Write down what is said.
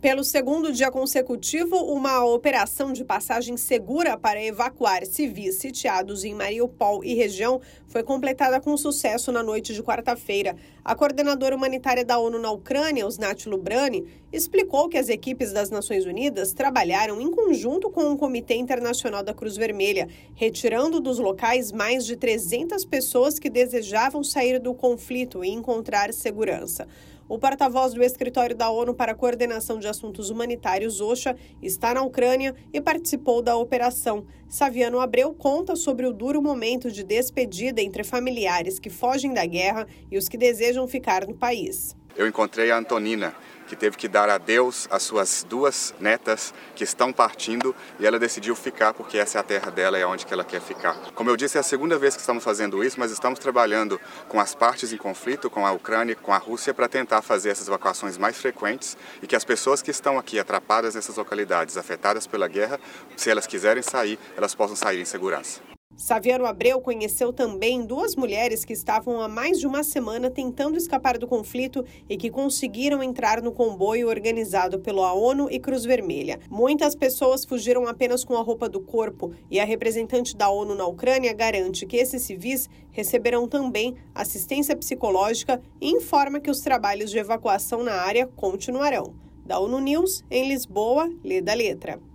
Pelo segundo dia consecutivo, uma operação de passagem segura para evacuar civis sitiados em Mariupol e região foi completada com sucesso na noite de quarta-feira. A coordenadora humanitária da ONU na Ucrânia, Osnat Lubrani, explicou que as equipes das Nações Unidas trabalharam em conjunto com o Comitê Internacional da Cruz Vermelha, retirando dos locais mais de 300 pessoas que desejavam sair do conflito e encontrar segurança. O porta-voz do Escritório da ONU para a Coordenação de Assuntos Humanitários, OCHA, está na Ucrânia e participou da operação. Saviano Abreu conta sobre o duro momento de despedida entre familiares que fogem da guerra e os que desejam ficar no país. Eu encontrei a Antonina, que teve que dar adeus às suas duas netas que estão partindo, e ela decidiu ficar porque essa é a terra dela e é onde que ela quer ficar. Como eu disse, é a segunda vez que estamos fazendo isso, mas estamos trabalhando com as partes em conflito, com a Ucrânia e com a Rússia, para tentar fazer essas evacuações mais frequentes e que as pessoas que estão aqui atrapadas nessas localidades afetadas pela guerra, se elas quiserem sair, elas possam sair em segurança. Saviano Abreu conheceu também duas mulheres que estavam há mais de uma semana tentando escapar do conflito e que conseguiram entrar no comboio organizado pela ONU e Cruz Vermelha. Muitas pessoas fugiram apenas com a roupa do corpo e a representante da ONU na Ucrânia garante que esses civis receberão também assistência psicológica e informa que os trabalhos de evacuação na área continuarão. Da ONU News, em Lisboa, lê da letra.